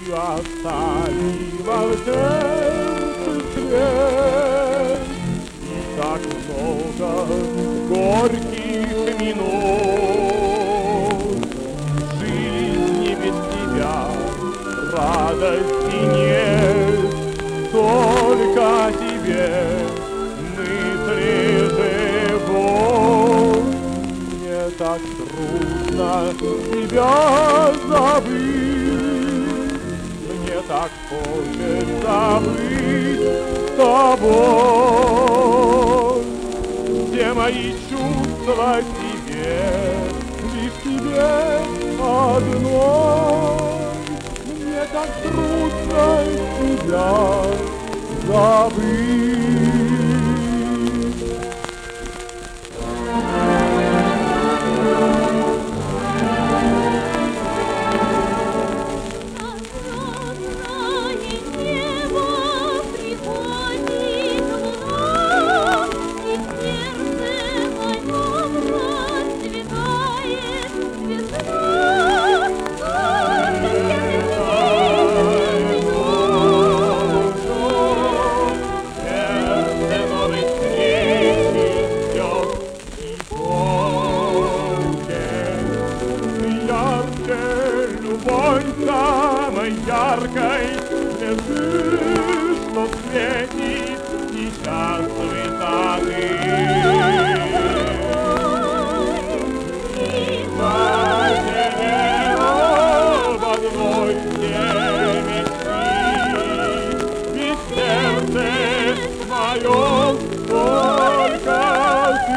оставила в сердце след. И так много горьких минут в жизни без тебя радости нет, только тебе мысли живут. Мне так трудно тебя забыть, мне так хочется быть с тобой. Все мои чувства к тебе, лишь тебе одной. Мне так трудно тебя забыть. Любовь самой яркой лежишь, что светит сейчас высоты. Потеряла в одной все мечты, ведь сердце моем только ты.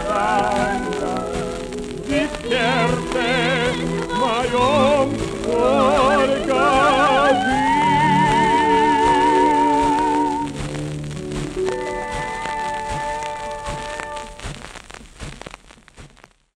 Сердце в моем